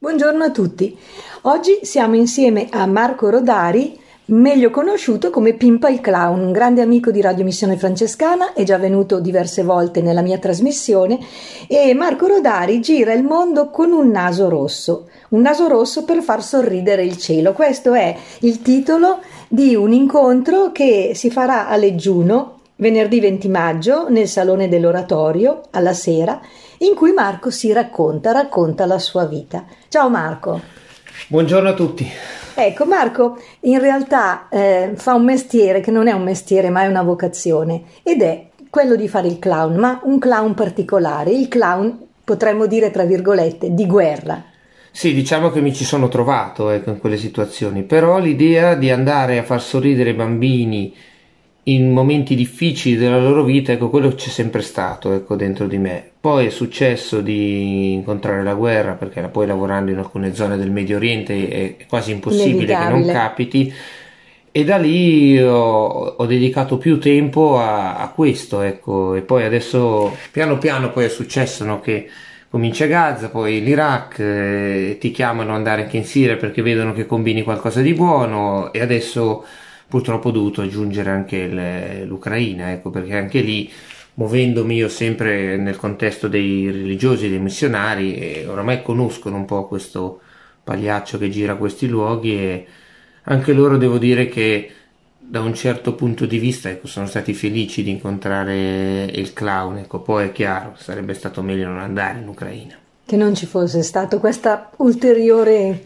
Buongiorno a tutti. Oggi siamo insieme a Marco Rodari, meglio conosciuto come Pimpa il Clown, un grande amico di Radio Missione Francescana, è già venuto diverse volte nella mia trasmissione e Marco Rodari gira il mondo con un naso rosso per far sorridere il cielo. Questo è il titolo di un incontro che si farà a Leggiuno venerdì 20 maggio nel Salone dell'Oratorio alla sera, in cui Marco si racconta la sua vita. Ciao Marco. Buongiorno a tutti. Ecco, Marco in realtà fa un mestiere che non è un mestiere ma è una vocazione, ed è quello di fare il clown, ma un clown particolare, il clown, potremmo dire tra virgolette, di guerra. Sì, diciamo che mi ci sono trovato in quelle situazioni, però l'idea di andare a far sorridere i bambini in momenti difficili della loro vita, quello c'è sempre stato, dentro di me. Poi è successo di incontrare la guerra, perché poi lavorando in alcune zone del Medio Oriente è quasi impossibile che non capiti, e da lì ho dedicato più tempo a questo, e poi adesso piano piano poi è successo, che comincia a Gaza, poi l'Iraq, ti chiamano ad andare anche in Siria perché vedono che combini qualcosa di buono, e adesso purtroppo ho dovuto aggiungere anche l'Ucraina, perché anche lì, muovendomi io sempre nel contesto dei religiosi e dei missionari, e oramai conoscono un po' questo pagliaccio che gira a questi luoghi, e anche loro devo dire che da un certo punto di vista sono stati felici di incontrare il clown. Poi è chiaro, sarebbe stato meglio non andare in Ucraina, che non ci fosse stato questa ulteriore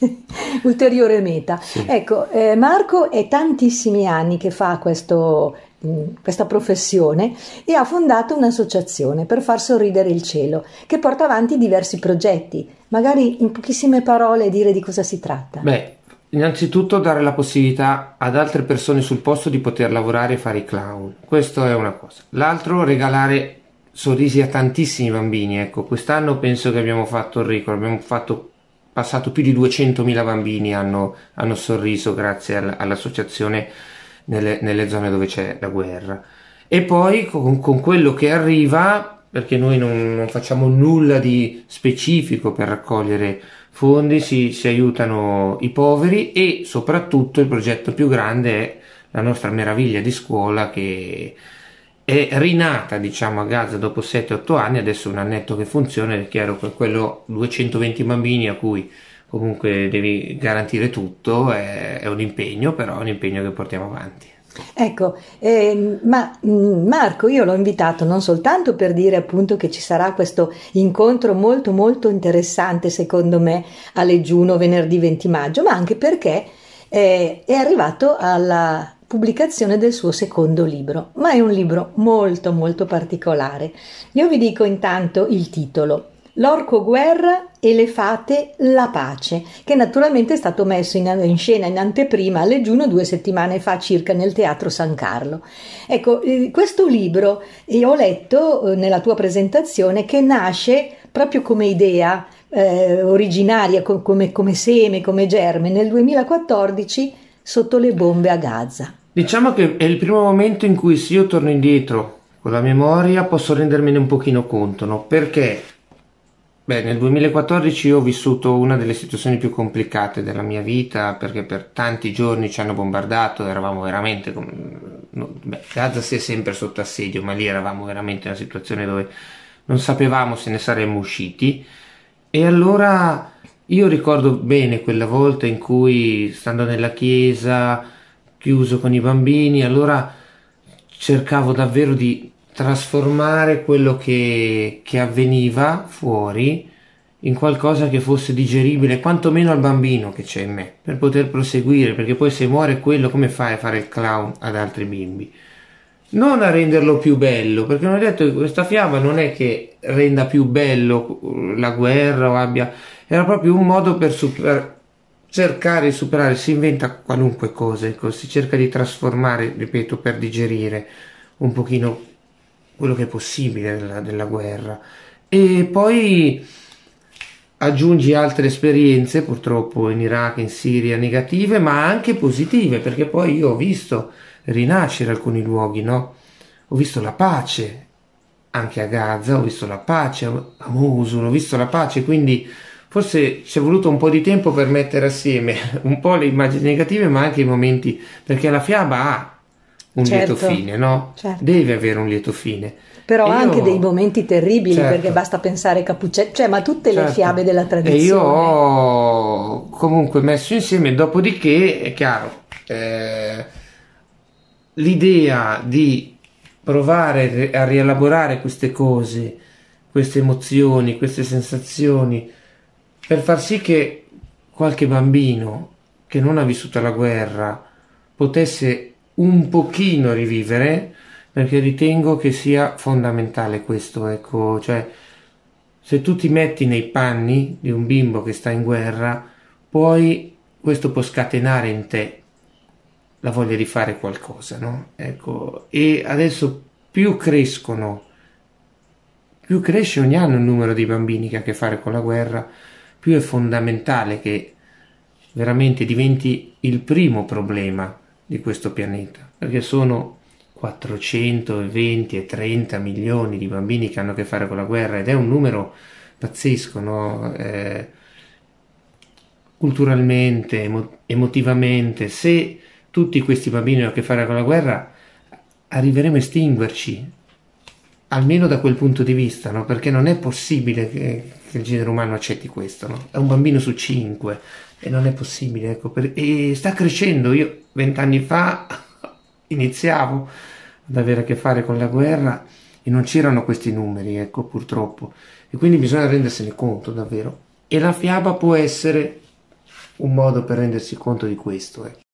meta. Sì. Ecco, Marco è tantissimi anni che fa questa professione e ha fondato un'associazione per far sorridere il cielo, che porta avanti diversi progetti. Magari in pochissime parole dire di cosa si tratta. Beh, innanzitutto dare la possibilità ad altre persone sul posto di poter lavorare e fare i clown. Questo è una cosa. L'altro, regalare sorrisi a tantissimi bambini. Quest'anno penso che abbiamo fatto il record, passato più di 200.000 bambini hanno sorriso grazie all'associazione nelle zone dove c'è la guerra. E poi con quello che arriva, perché noi non facciamo nulla di specifico per raccogliere fondi, si aiutano i poveri, e soprattutto il progetto più grande è la nostra meraviglia di scuola, che è rinata a Gaza dopo 7-8 anni, adesso un annetto che funziona. È chiaro che quello 220 bambini a cui comunque devi garantire tutto è un impegno, però è un impegno che portiamo avanti. Ecco, Marco io l'ho invitato non soltanto per dire appunto che ci sarà questo incontro molto molto interessante secondo me a Leggiuno venerdì 20 maggio, ma anche perché è arrivato alla pubblicazione del suo secondo libro, ma è un libro molto molto particolare. Io vi dico intanto il titolo: L'orco guerra e le fate la pace, che naturalmente è stato messo in scena in anteprima a Leggiuno 2 settimane fa circa nel Teatro San Carlo. Ecco, questo libro ho letto nella tua presentazione che nasce proprio come idea originaria, come seme, come germe nel 2014 sotto le bombe a Gaza. Diciamo che è il primo momento in cui, se io torno indietro con la memoria, posso rendermene un pochino conto, no? Perché nel 2014 io ho vissuto una delle situazioni più complicate della mia vita, perché per tanti giorni ci hanno bombardato, eravamo veramente Gaza si è sempre sotto assedio, ma lì eravamo veramente in una situazione dove non sapevamo se ne saremmo usciti. E allora io ricordo bene quella volta in cui, stando nella chiesa, chiuso con i bambini, allora cercavo davvero di trasformare quello che avveniva fuori in qualcosa che fosse digeribile, quantomeno al bambino che c'è in me, per poter proseguire, perché poi se muore quello, come fai a fare il clown ad altri bimbi? Non a renderlo più bello, perché non ho detto che questa fiaba non è che renda più bello la guerra o abbia, era proprio un modo per cercare di superare, si inventa qualunque cosa, si cerca di trasformare, ripeto, per digerire un pochino quello che è possibile della guerra. E poi aggiungi altre esperienze, purtroppo in Iraq, in Siria, negative, ma anche positive, perché poi io ho visto rinascere alcuni luoghi, no? Ho visto la pace anche a Gaza, ho visto la pace a Mosul, ho visto la pace, quindi forse ci è voluto un po' di tempo per mettere assieme un po' le immagini negative, ma anche i momenti, perché la fiaba ha un lieto Certo, fine, no? certo. Deve avere un lieto fine. Però E ha anche dei io, momenti terribili, perché certo, basta pensare a Capuccetto, cioè, ma tutte le fiabe certo. della E io tradizione. ho comunque messo insieme, dopodiché è chiaro, l'idea di provare a rielaborare queste cose, queste emozioni, queste sensazioni, per far sì che qualche bambino che non ha vissuto la guerra potesse un pochino rivivere, perché ritengo che sia fondamentale questo, ecco, cioè se tu ti metti nei panni di un bimbo che sta in guerra, poi questo può scatenare in te la voglia di fare qualcosa, no? Ecco, e adesso più cresce ogni anno il numero di bambini che ha a che fare con la guerra, più è fondamentale che veramente diventi il primo problema di questo pianeta, perché sono 420 e 30 milioni di bambini che hanno a che fare con la guerra ed è un numero pazzesco, no? Culturalmente, emotivamente, se tutti questi bambini hanno a che fare con la guerra, arriveremo a estinguerci, almeno da quel punto di vista, no? Perché non è possibile che il genere umano accetti questo, no? È un bambino su 5 e non è possibile, ecco, e sta crescendo. Io 20 anni fa iniziavo ad avere a che fare con la guerra e non c'erano questi numeri, ecco, purtroppo. E quindi bisogna rendersene conto, davvero. E la fiaba può essere un modo per rendersi conto di questo, ecco.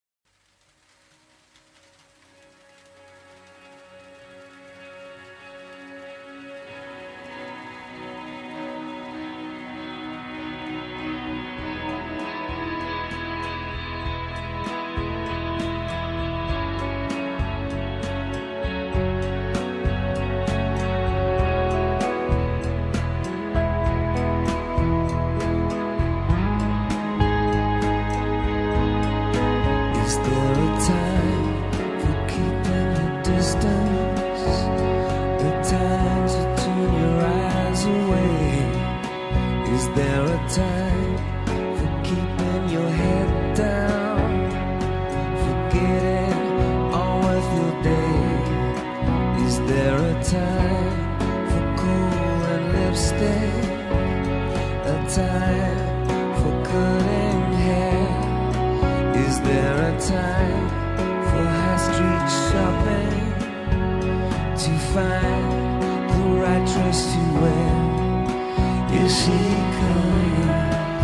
Is there a time for keeping your distance? The time to turn your eyes away. Is there a time for keeping your head down? Forgetting on with your day. Is there a time for cool and lipstick? A time for cutting hair? Is there a time for high street shopping to find the right dress to wear? Here she comes.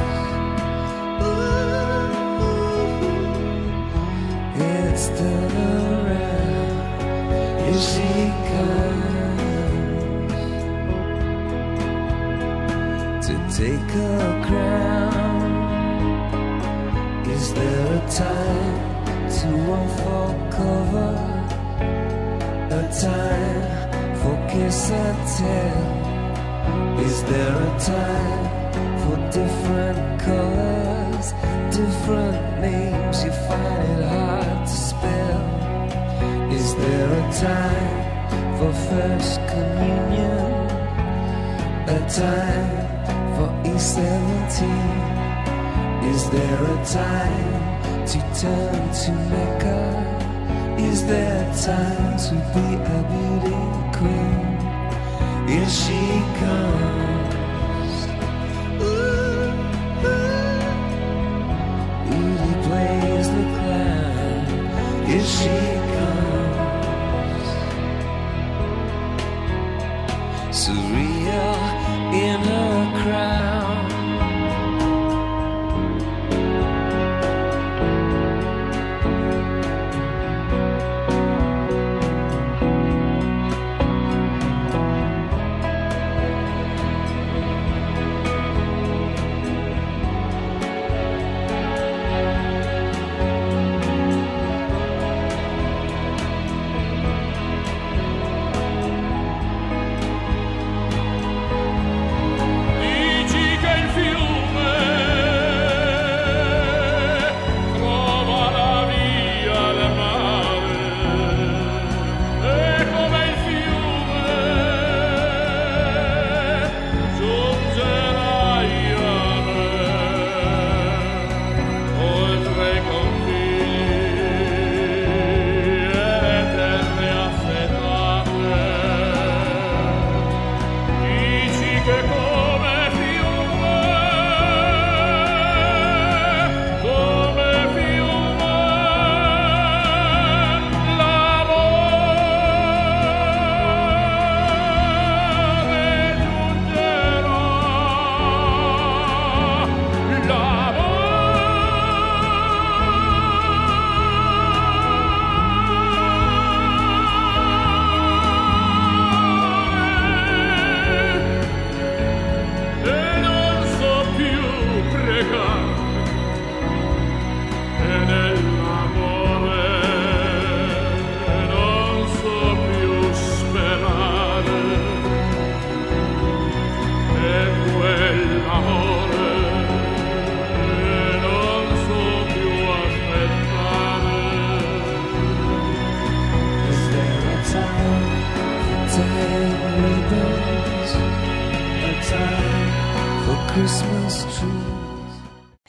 Ooh, it's still around. Here she comes to take her crown. Is there a time to unfold cover? A time for kiss and tell? Is there a time for different colors, different names? You find it hard to spell. Is there a time for first communion? A time for E17? Is there a time to turn to Mecca? Is there time to be a beauty queen? Here she comes. Ooh, beauty plays the clown. Here she comes. Surreal in her crown.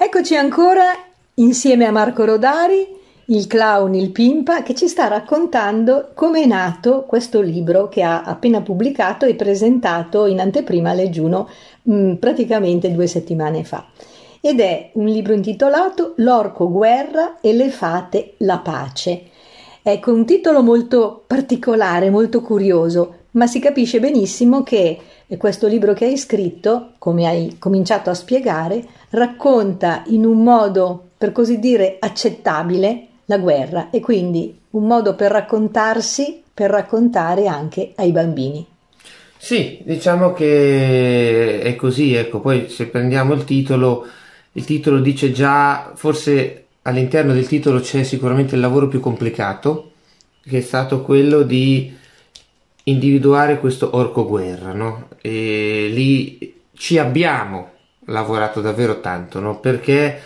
Eccoci ancora insieme a Marco Rodari, il clown, il pimpa, che ci sta raccontando come è nato questo libro che ha appena pubblicato e presentato in anteprima a Leggiuno praticamente 2 settimane fa. Ed è un libro intitolato L'orco guerra e le fate la pace. Ecco, un titolo molto particolare, molto curioso, ma si capisce benissimo che questo libro che hai scritto, come hai cominciato a spiegare, racconta in un modo, per così dire, accettabile la guerra e quindi un modo per raccontarsi, per raccontare anche ai bambini. Sì, diciamo che è così, ecco, poi se prendiamo il titolo dice già, forse all'interno del titolo c'è sicuramente il lavoro più complicato, che è stato quello di individuare questo orco guerra, no? E lì ci abbiamo lavorato davvero tanto, no? Perché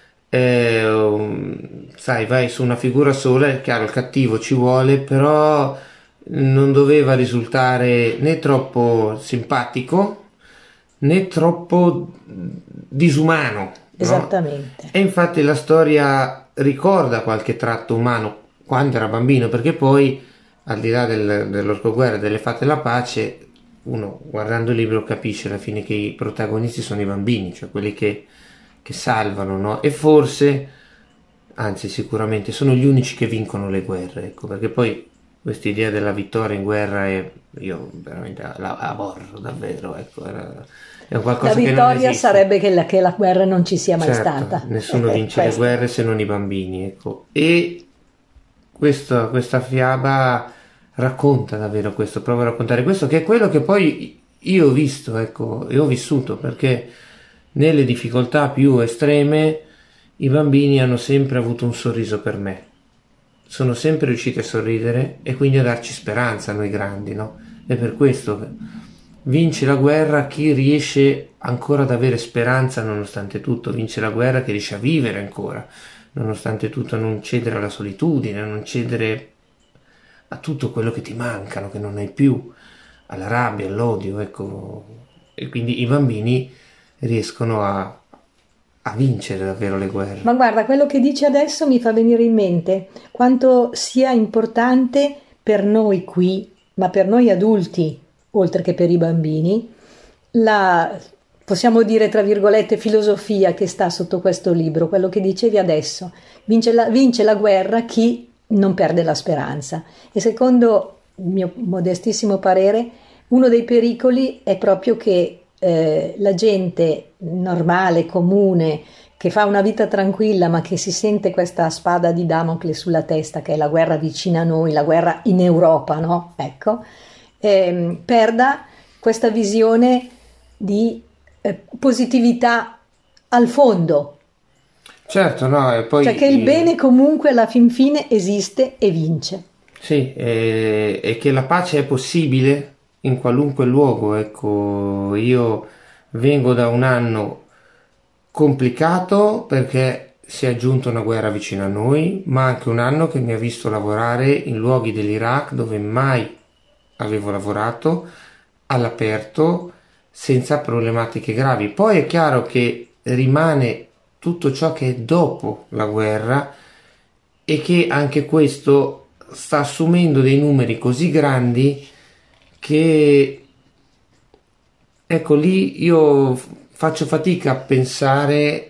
sai, vai su una figura sola, è chiaro il cattivo ci vuole, però non doveva risultare né troppo simpatico né troppo disumano, no? Esattamente. E infatti la storia ricorda qualche tratto umano quando era bambino, perché poi al di là dell'orco guerra e delle fate la pace, uno guardando il libro capisce alla fine che i protagonisti sono i bambini, cioè quelli che salvano, no? E forse, anzi sicuramente, sono gli unici che vincono le guerre, ecco, perché poi questa idea della vittoria in guerra io veramente la aborro davvero, ecco, è qualcosa La che non vittoria esiste. sarebbe che la guerra non ci sia mai Certo, stata. nessuno vince le Questo. guerre se non i bambini, ecco. E questa fiaba racconta davvero questo, prova a raccontare questo, che è quello che poi io ho visto, ecco, e ho vissuto, perché nelle difficoltà più estreme i bambini hanno sempre avuto un sorriso per me, sono sempre riusciti a sorridere e quindi a darci speranza a noi grandi, no? E per questo vince la guerra chi riesce ancora ad avere speranza nonostante tutto, vince la guerra chi riesce a vivere ancora nonostante tutto, a non cedere alla solitudine, a non cedere a tutto quello che ti mancano, che non hai più, alla rabbia, all'odio, ecco. E quindi i bambini riescono a vincere davvero le guerre. Ma guarda, quello che dici adesso mi fa venire in mente quanto sia importante per noi qui, ma per noi adulti, oltre che per i bambini, la, possiamo dire tra virgolette, filosofia che sta sotto questo libro, quello che dicevi adesso. Vince la guerra chi non perde la speranza. E secondo il mio modestissimo parere, uno dei pericoli è proprio che la gente normale, comune, che fa una vita tranquilla ma che si sente questa spada di Damocle sulla testa, che è la guerra vicina a noi, la guerra in Europa, no? Ecco, perda questa visione di positività al fondo. Certo, no, e poi Cioè che il bene comunque alla fin fine esiste e vince. sì, e che la pace è possibile in qualunque luogo, ecco, io vengo da un anno complicato perché si è aggiunta una guerra vicino a noi, ma anche un anno che mi ha visto lavorare in luoghi dell'Iraq dove mai avevo lavorato, all'aperto, senza problematiche gravi. Poi è chiaro che rimane tutto ciò che è dopo la guerra e che anche questo sta assumendo dei numeri così grandi che, ecco, lì io faccio fatica a pensare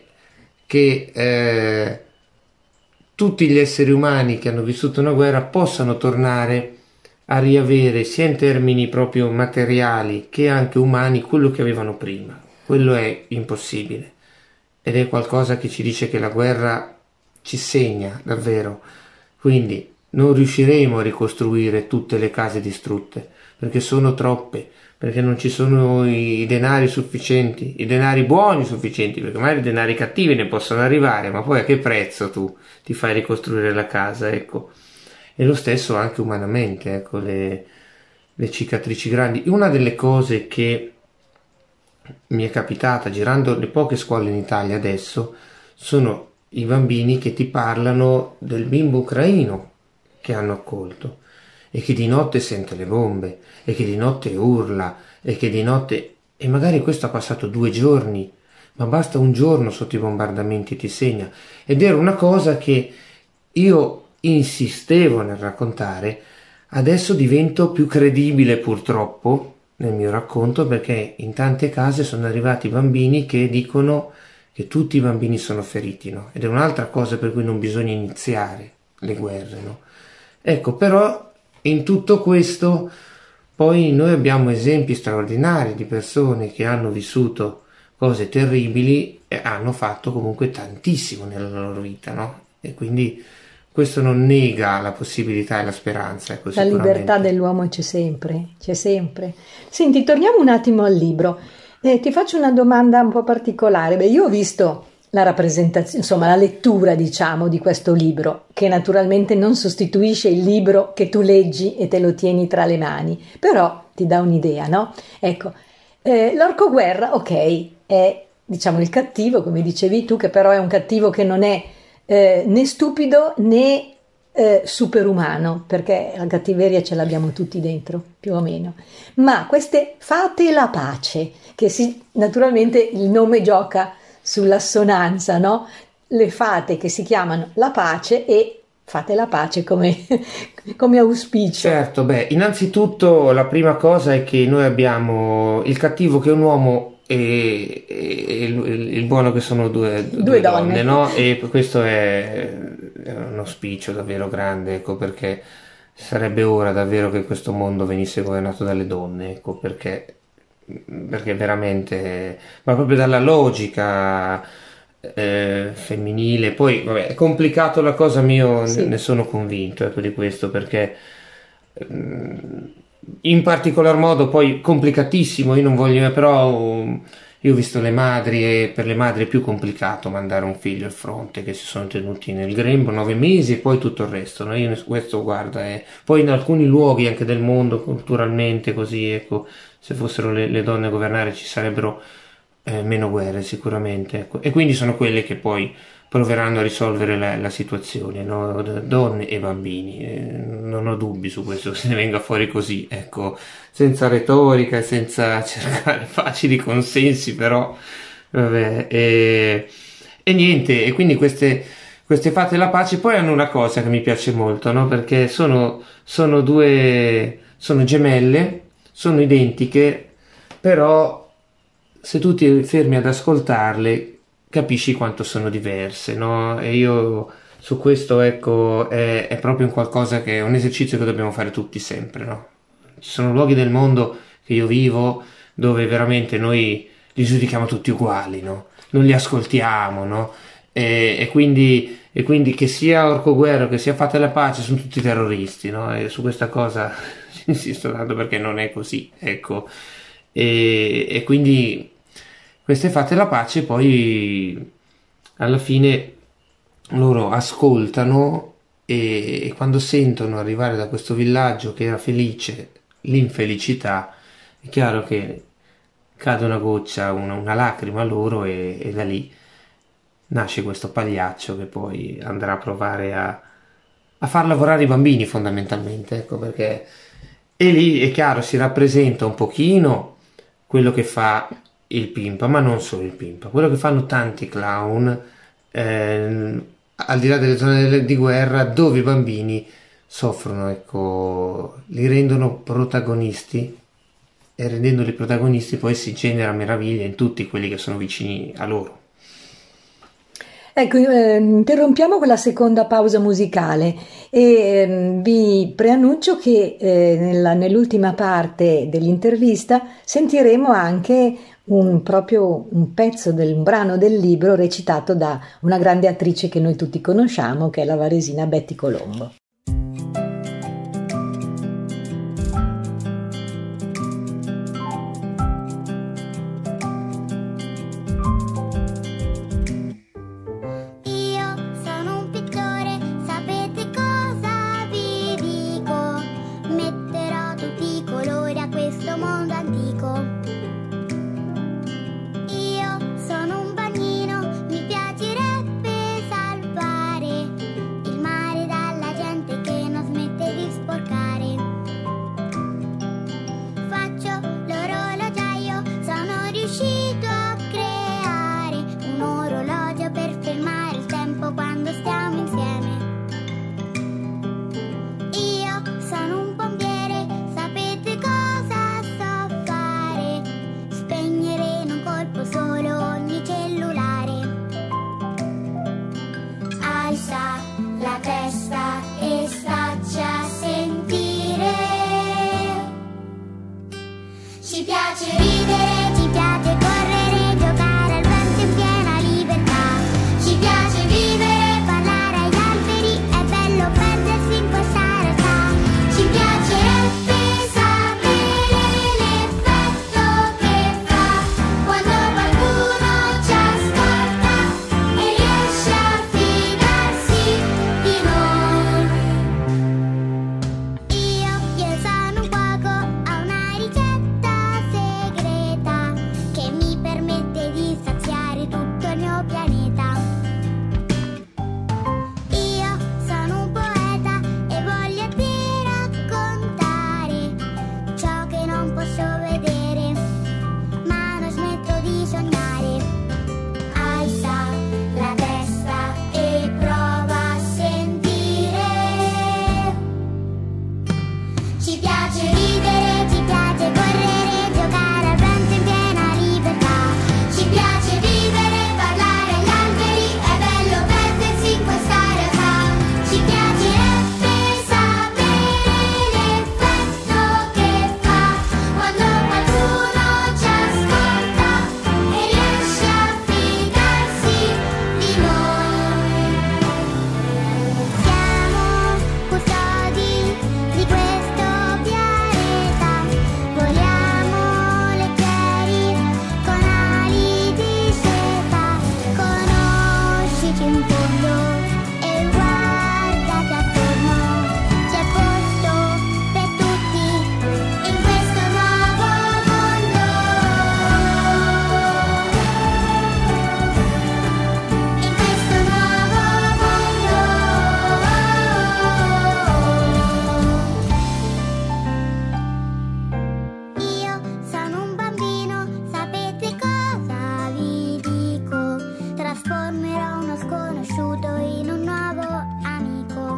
che tutti gli esseri umani che hanno vissuto una guerra possano tornare a riavere sia in termini proprio materiali che anche umani quello che avevano prima. Quello è impossibile ed è qualcosa che ci dice che la guerra ci segna davvero, quindi non riusciremo a ricostruire tutte le case distrutte perché sono troppe, perché non ci sono i denari sufficienti, i denari buoni sufficienti, perché magari i denari cattivi ne possono arrivare, ma poi a che prezzo tu ti fai ricostruire la casa, ecco. E lo stesso anche umanamente, ecco, le cicatrici grandi. Una delle cose che mi è capitata girando le poche scuole in Italia adesso sono i bambini che ti parlano del bimbo ucraino che hanno accolto e che di notte sente le bombe e che di notte urla e che di notte, e magari questo ha passato 2 giorni, ma basta un giorno sotto i bombardamenti ti segna. Ed era una cosa che io insistevo nel raccontare, adesso divento più credibile purtroppo nel mio racconto, perché in tante case sono arrivati bambini che dicono che tutti i bambini sono feriti, no? Ed è un'altra cosa per cui non bisogna iniziare le guerre, no? Ecco, però in tutto questo poi noi abbiamo esempi straordinari di persone che hanno vissuto cose terribili e hanno fatto comunque tantissimo nella loro vita, no? E quindi questo non nega la possibilità e la speranza, ecco, La libertà dell'uomo c'è sempre, c'è sempre. Senti, torniamo un attimo al libro. Ti faccio una domanda un po' particolare. Beh, io ho visto la rappresentazione, insomma, la lettura, diciamo, di questo libro, che naturalmente non sostituisce il libro che tu leggi e te lo tieni tra le mani, però ti dà un'idea, no? Ecco, l'Orco Guerra, ok, è, diciamo, il cattivo, come dicevi tu, che però è un cattivo che non è né stupido né superumano, perché la cattiveria ce l'abbiamo tutti dentro, più o meno. Ma queste fate la pace, che naturalmente il nome gioca sull'assonanza, no? Le fate che si chiamano la pace e fate la pace come, come auspicio. Certo, beh, innanzitutto la prima cosa è che noi abbiamo il cattivo che è un uomo e il buono che sono due donne, no? E questo è un auspicio davvero grande, ecco, perché sarebbe ora davvero che questo mondo venisse governato dalle donne, ecco, perché veramente, ma proprio dalla logica femminile. Poi vabbè, è complicato la cosa, io Sì. ne sono convinto, ecco, di questo, perché in particolar modo poi complicatissimo, io non voglio, però io ho visto le madri e per le madri è più complicato mandare un figlio al fronte, che si sono tenuti nel grembo 9 mesi e poi tutto il resto, no? Io questo, guarda, poi in alcuni luoghi anche del mondo culturalmente così, ecco, se fossero le donne a governare ci sarebbero meno guerre sicuramente, ecco. E quindi sono quelle che poi proveranno a risolvere la situazione, no? Donne e bambini, non ho dubbi su questo, che se ne venga fuori così, ecco, senza retorica e senza cercare facili consensi, però vabbè, e niente, e quindi queste fate la pace poi hanno una cosa che mi piace molto, no? Perché sono gemelle, sono identiche, però se tu ti fermi ad ascoltarle capisci quanto sono diverse, no? E io su questo, ecco, è proprio un qualcosa che è un esercizio che dobbiamo fare tutti sempre, no? Ci sono luoghi del mondo che io vivo dove veramente noi li giudichiamo tutti uguali, no? Non li ascoltiamo, no? E quindi che sia Orco Guerra, che sia Fate la Pace, sono tutti terroristi, no? E su questa cosa insisto tanto perché non è così, ecco. E quindi queste Fate la Pace poi alla fine loro ascoltano e quando sentono arrivare da questo villaggio che era felice l'infelicità, è chiaro che cade una goccia, una lacrima loro e da lì nasce questo pagliaccio che poi andrà a provare a far lavorare i bambini fondamentalmente, ecco, perché e lì è chiaro si rappresenta un pochino quello che fa il Pimpa, ma non solo il Pimpa, quello che fanno tanti clown al di là delle zone di guerra dove i bambini soffrono, ecco, li rendono protagonisti e rendendoli protagonisti poi si genera meraviglia in tutti quelli che sono vicini a loro. Ecco, interrompiamo con la seconda pausa musicale e vi preannuncio che nell'ultima parte dell'intervista sentiremo anche proprio un pezzo un brano del libro recitato da una grande attrice che noi tutti conosciamo, che è la varesina Betty Colombo. Mi piacerebbe salvare il mare dalla gente trasformerò uno sconosciuto in un nuovo amico.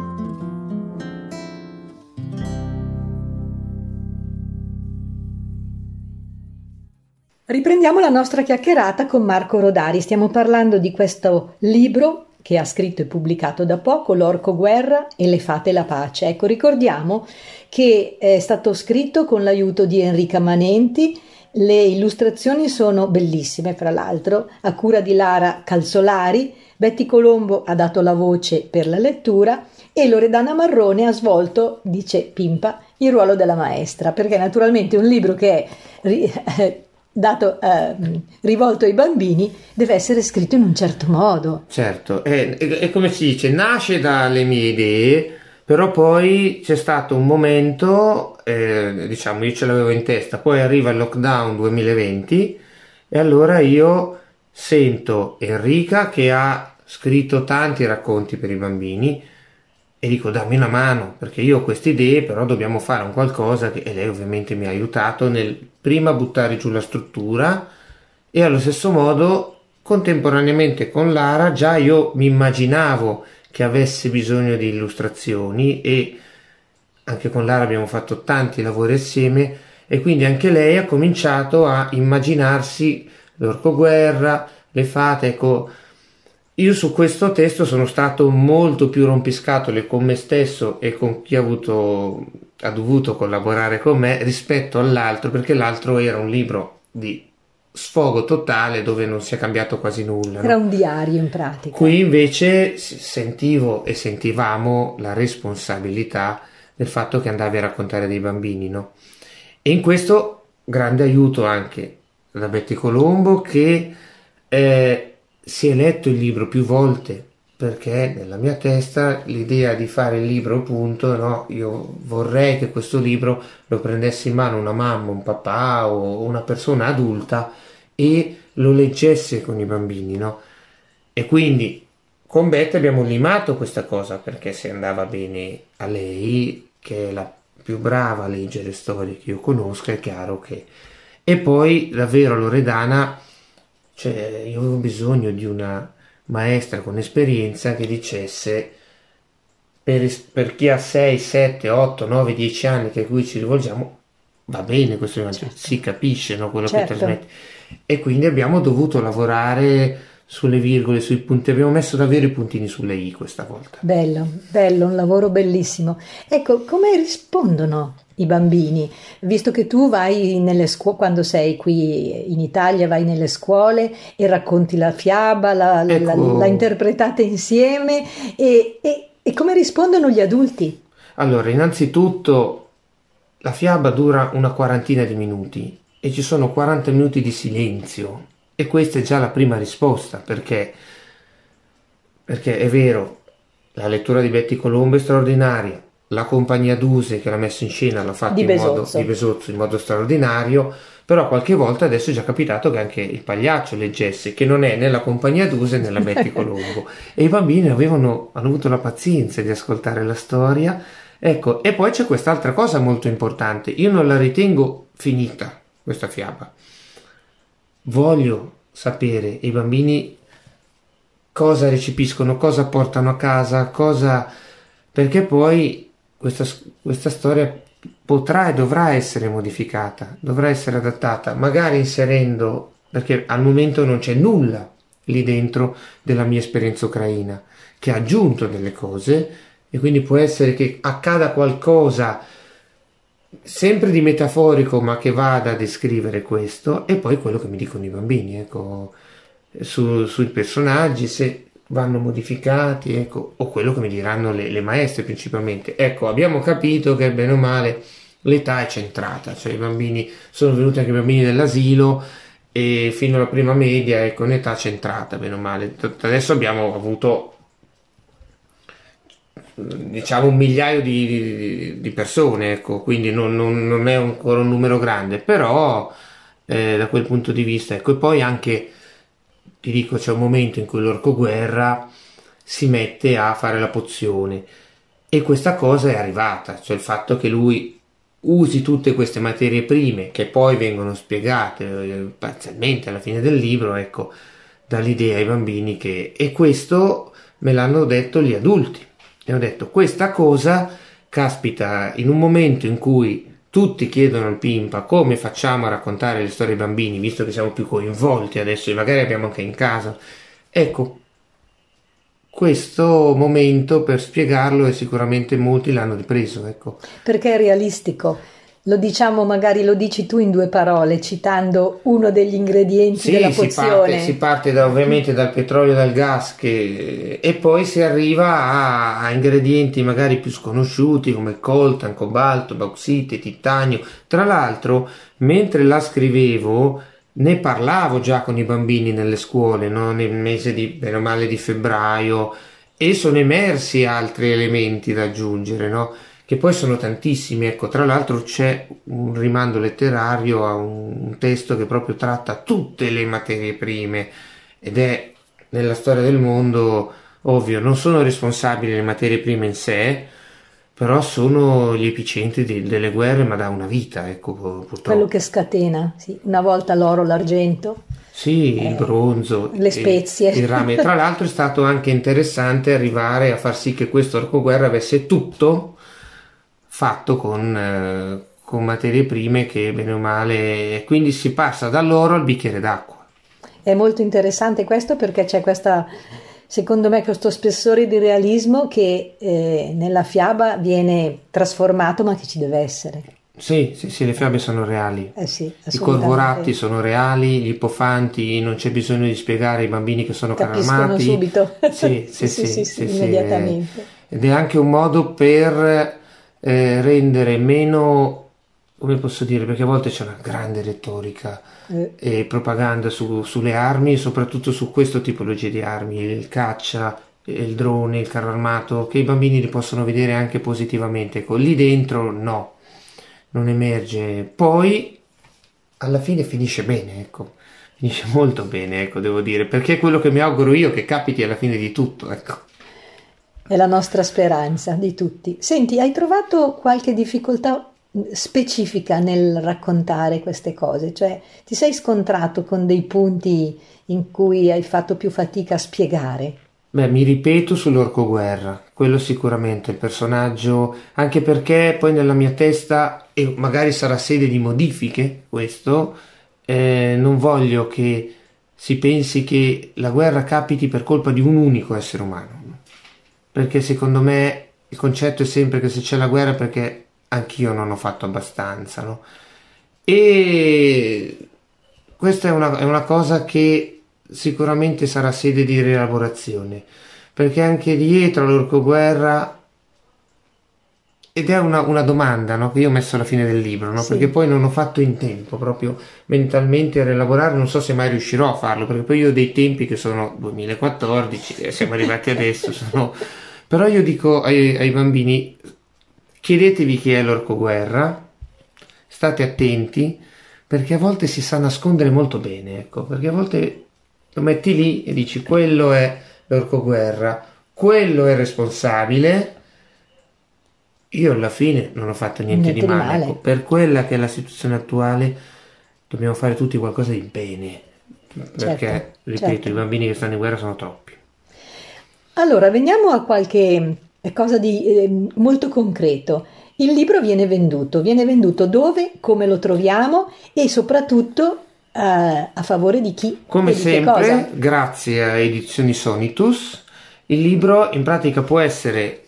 Riprendiamo la nostra chiacchierata con Marco Rodari. Stiamo parlando di questo libro che ha scritto e pubblicato da poco, L'orco guerra e le fate la pace. Ecco, ricordiamo che è stato scritto con l'aiuto di Enrica Manenti. Le illustrazioni sono bellissime, fra l'altro, a cura di Lara Calzolari. Betty Colombo ha dato la voce per la lettura e Loredana Marrone ha svolto, dice Pimpa, il ruolo della maestra, perché naturalmente un libro che è rivolto ai bambini deve essere scritto in un certo modo. Certo, è come si dice, nasce dalle mie idee, però poi c'è stato un momento, diciamo, io ce l'avevo in testa, poi arriva il lockdown 2020 e allora io sento Enrica che ha scritto tanti racconti per i bambini e dico dammi una mano perché io ho queste idee, però dobbiamo fare un qualcosa e lei ovviamente mi ha aiutato nel prima buttare giù la struttura e allo stesso modo contemporaneamente con Lara già io mi immaginavo che avesse bisogno di illustrazioni e anche con Lara abbiamo fatto tanti lavori assieme e quindi anche lei ha cominciato a immaginarsi l'orco guerra, le fate, ecco. Io su questo testo sono stato molto più rompiscatole con me stesso e con chi ha dovuto collaborare con me rispetto all'altro, perché l'altro era un libro di sfogo totale dove non si è cambiato quasi nulla. Era no? un diario in pratica. Qui invece sentivo e sentivamo la responsabilità del fatto che andavi a raccontare dei bambini, no? E in questo grande aiuto anche da Betty Colombo che si è letto il libro più volte perché nella mia testa l'idea di fare il libro punto, no? Io vorrei che questo libro lo prendesse in mano una mamma, un papà o una persona adulta e lo leggesse con i bambini, no? E quindi con Betty abbiamo limato questa cosa perché se andava bene a lei, che è la più brava a leggere storie che io conosca, è chiaro che... E poi davvero Loredana, cioè io avevo bisogno di una maestra con esperienza che dicesse per chi ha 6, 7, 8, 9, 10 anni che a cui ci rivolgiamo va bene questo linguaggio, Certo. si capisce, no, quello Certo. che trasmette e quindi abbiamo dovuto lavorare sulle virgole, sui punti, abbiamo messo davvero i puntini sulle i questa volta. Bello, bello, un lavoro bellissimo. Ecco, come rispondono i bambini? Visto che tu vai nelle scuole, quando sei qui in Italia, vai nelle scuole e racconti la fiaba, Ecco. la interpretate insieme e come rispondono gli adulti? Allora, innanzitutto la fiaba dura una quarantina di minuti e ci sono 40 minuti di silenzio e questa è già la prima risposta perché è vero, la lettura di Betty Colombo è straordinaria, la compagnia Duse che l'ha messo in scena l'ha fatto Di di Besozzo. Besozzo in modo straordinario, però qualche volta adesso è già capitato che anche il Pagliaccio leggesse, che non è né la compagnia Duse né la Betty Colombo e i bambini hanno avuto la pazienza di ascoltare la storia. Ecco, e poi c'è quest'altra cosa molto importante, io non la ritengo finita questa fiaba, voglio sapere i bambini cosa recepiscono, cosa portano a casa, perché poi questa storia potrà e dovrà essere modificata, dovrà essere adattata, magari inserendo, perché al momento non c'è nulla lì dentro della mia esperienza ucraina, che ha aggiunto delle cose e quindi può essere che accada qualcosa sempre di metaforico ma che vada a descrivere questo e poi quello che mi dicono i bambini, ecco, sui personaggi, se vanno modificati, ecco, o quello che mi diranno le maestre principalmente. Ecco, abbiamo capito che bene o male l'età è centrata, cioè i bambini sono venuti anche i bambini dell'asilo e fino alla prima media, ecco, un'età centrata, bene o male. Adesso abbiamo avuto diciamo un migliaio di persone, ecco, quindi non è ancora un numero grande, però da quel punto di vista, ecco, e poi anche ti dico c'è un momento in cui l'orco guerra si mette a fare la pozione e questa cosa è arrivata, cioè il fatto che lui usi tutte queste materie prime che poi vengono spiegate parzialmente alla fine del libro, ecco, dall'idea ai bambini e questo me l'hanno detto gli adulti. E ho detto, questa cosa, caspita, in un momento in cui tutti chiedono al Pimpa come facciamo a raccontare le storie ai bambini, visto che siamo più coinvolti adesso e magari abbiamo anche in casa. Ecco, questo momento per spiegarlo e sicuramente molti l'hanno ripreso, ecco. Perché è realistico. Lo diciamo, magari lo dici tu in 2 parole, citando uno degli ingredienti della pozione. Si parte ovviamente dal petrolio e dal gas e poi si arriva a ingredienti magari più sconosciuti come coltan, cobalto, bauxite, titanio. Tra l'altro, mentre la scrivevo, ne parlavo già con i bambini nelle scuole, no? Nel mese bene o male di febbraio, e sono emersi altri elementi da aggiungere, no? Che poi sono tantissimi, ecco. Tra l'altro c'è un rimando letterario a un testo che proprio tratta tutte le materie prime ed è nella storia del mondo, ovvio, non sono responsabili le materie prime in sé, però sono gli epicentri delle guerre, ma da una vita, ecco, purtroppo. Quello che scatena, sì. Una volta l'oro, l'argento. Sì, il bronzo, le spezie. il rame. Tra l'altro è stato anche interessante arrivare a far sì che questo orcoguerra avesse tutto fatto con materie prime che bene o male, quindi si passa dall'oro al bicchiere d'acqua. È molto interessante questo perché c'è secondo me questo spessore di realismo che nella fiaba viene trasformato ma che ci deve essere. Sì, le fiabe sono reali. Sì, I corvoratti sono reali, gli ippofanti non c'è bisogno di spiegare ai bambini che sono carri armati. Capiscono subito. Sì, immediatamente. Ed è anche un modo per rendere meno, come posso dire, perché a volte c'è una grande retorica e propaganda sulle armi, soprattutto su questa tipologia di armi, il caccia, il drone, il carro armato, che i bambini li possono vedere anche positivamente. Ecco, lì dentro no, non emerge. Poi alla fine finisce bene, ecco, finisce molto bene, ecco, devo dire, perché è quello che mi auguro io, che capiti alla fine di tutto, ecco. È la nostra speranza di tutti. Senti, hai trovato qualche difficoltà specifica nel raccontare queste cose? Cioè, ti sei scontrato con dei punti in cui hai fatto più fatica a spiegare? Beh, mi ripeto sull'orcoguerra, quello sicuramente, il personaggio, anche perché poi nella mia testa, e magari sarà sede di modifiche questo, non voglio che si pensi che la guerra capiti per colpa di un unico essere umano. Perché secondo me il concetto è sempre che se c'è la guerra è perché anch'io non ho fatto abbastanza, no? E questa è una cosa che sicuramente sarà sede di rielaborazione, perché anche dietro all'orcoguerra, ed è una domanda, no? Che io ho messo alla fine del libro, no? Sì. Perché poi non ho fatto in tempo proprio mentalmente a rielaborare, non so se mai riuscirò a farlo, perché poi io ho dei tempi che sono 2014 e siamo arrivati adesso, però io dico ai bambini, chiedetevi chi è l'orcoguerra, state attenti, perché a volte si sa nascondere molto bene, ecco, perché a volte lo metti lì e dici quello è l'orcoguerra, quello è responsabile. Io alla fine non ho fatto niente di male. Ecco, per quella che è la situazione attuale dobbiamo fare tutti qualcosa di bene, perché, ripeto, i bambini che stanno in guerra sono troppi. Allora, veniamo a qualche cosa di molto concreto. Il libro viene venduto dove, come lo troviamo e soprattutto a favore di chi? Come sempre, cosa? Grazie a Edizioni Sonitus, il libro in pratica può essere,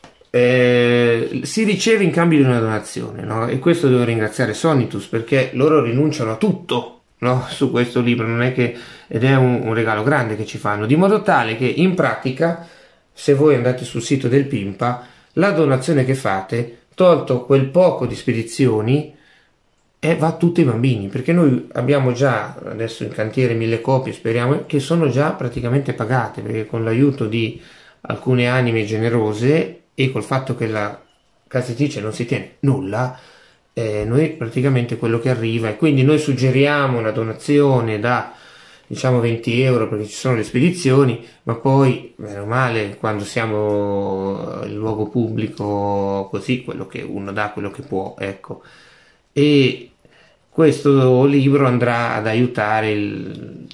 si riceve in cambio di una donazione, no? E questo devo ringraziare Sonitus perché loro rinunciano a tutto, no? Su questo libro, non è che, ed è un regalo grande che ci fanno, di modo tale che in pratica, se voi andate sul sito del Pimpa, la donazione che fate, tolto quel poco di spedizioni, va a tutti i bambini, perché noi abbiamo già adesso in cantiere 1000 copie, speriamo, che sono già praticamente pagate, perché con l'aiuto di alcune anime generose e col fatto che la casa editrice non si tiene nulla, noi praticamente quello che arriva, e quindi noi suggeriamo una donazione da diciamo 20 euro perché ci sono le spedizioni, ma poi meno male quando siamo in luogo pubblico così, quello che uno dà, quello che può, ecco. E questo libro andrà ad aiutare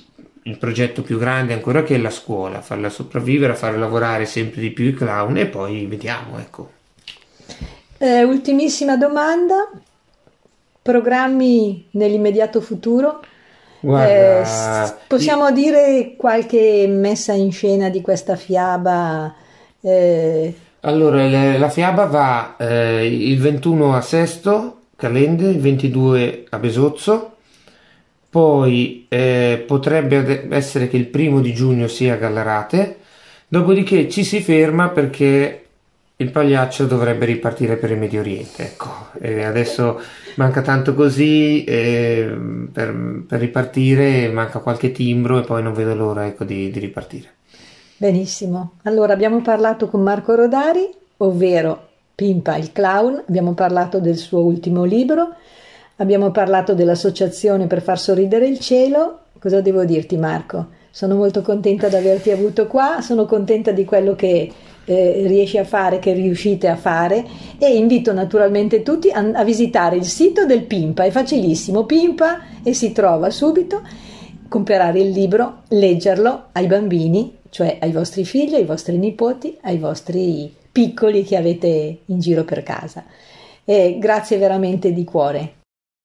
il progetto più grande ancora, che è la scuola, farla sopravvivere, far lavorare sempre di più i clown, e poi vediamo, ecco. Ultimissima domanda, programmi nell'immediato futuro? Guarda, Possiamo dire qualche messa in scena di questa fiaba? allora la fiaba va il 21 a Sesto Calende, il 22 a Besozzo, poi potrebbe essere che il 1 di giugno sia a Gallarate, dopodiché ci si ferma perché il Pagliaccio dovrebbe ripartire per il Medio Oriente, ecco. Adesso manca tanto così, per ripartire manca qualche timbro, e poi non vedo l'ora, ecco, di ripartire. Benissimo. Allora, abbiamo parlato con Marco Rodari, ovvero Pimpa il clown, abbiamo parlato del suo ultimo libro, abbiamo parlato dell'associazione per far sorridere il cielo. Cosa devo dirti, Marco? Sono molto contenta di averti avuto qua, sono contenta di quello che riesci a fare, che riuscite a fare, e invito naturalmente tutti a visitare il sito del Pimpa. È facilissimo, Pimpa, e si trova subito. Comprare il libro, leggerlo ai bambini, cioè ai vostri figli, ai vostri nipoti, ai vostri piccoli che avete in giro per casa. Grazie veramente di cuore.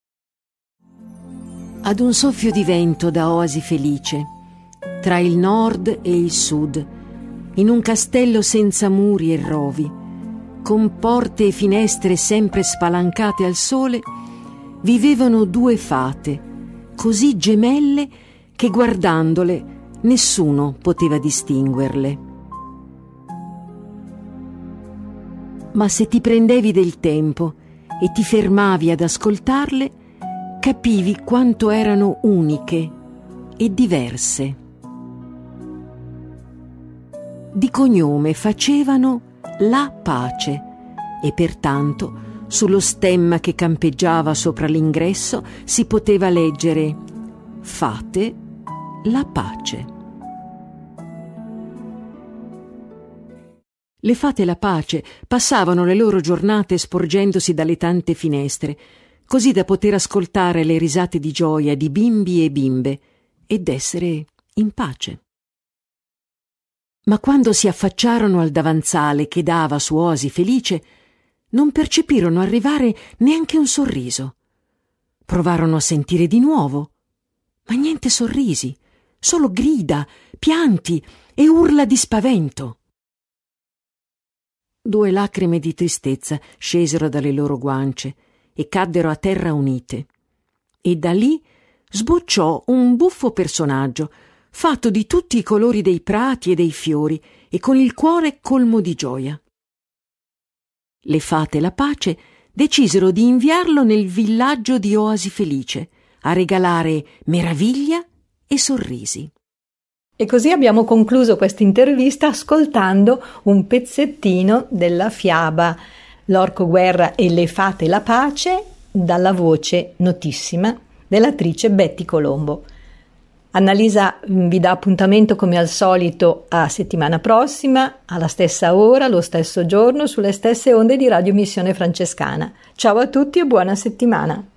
Ad un soffio di vento da oasi felice, tra il nord e il sud, in un castello senza muri e rovi, con porte e finestre sempre spalancate al sole, vivevano due fate, così gemelle che guardandole nessuno poteva distinguerle. Ma se ti prendevi del tempo e ti fermavi ad ascoltarle, capivi quanto erano uniche e diverse. Di cognome facevano la pace, e pertanto sullo stemma che campeggiava sopra l'ingresso si poteva leggere: fate la pace. Le fate la pace passavano le loro giornate sporgendosi dalle tante finestre, così da poter ascoltare le risate di gioia di bimbi e bimbe ed essere in pace. Ma quando si affacciarono al davanzale che dava su Oasi Felice, non percepirono arrivare neanche un sorriso. Provarono a sentire di nuovo, ma niente sorrisi, solo grida, pianti e urla di spavento. 2 lacrime di tristezza scesero dalle loro guance e caddero a terra unite, e da lì sbocciò un buffo personaggio fatto di tutti i colori dei prati e dei fiori e con il cuore colmo di gioia. Le fate la pace decisero di inviarlo nel villaggio di Oasi Felice a regalare meraviglia e sorrisi. E così abbiamo concluso questa intervista ascoltando un pezzettino della fiaba L'orco guerra e le fate la pace, dalla voce notissima dell'attrice Betty Colombo. Annalisa vi dà appuntamento come al solito a settimana prossima, alla stessa ora, lo stesso giorno, sulle stesse onde di Radio Missione Francescana. Ciao a tutti e buona settimana.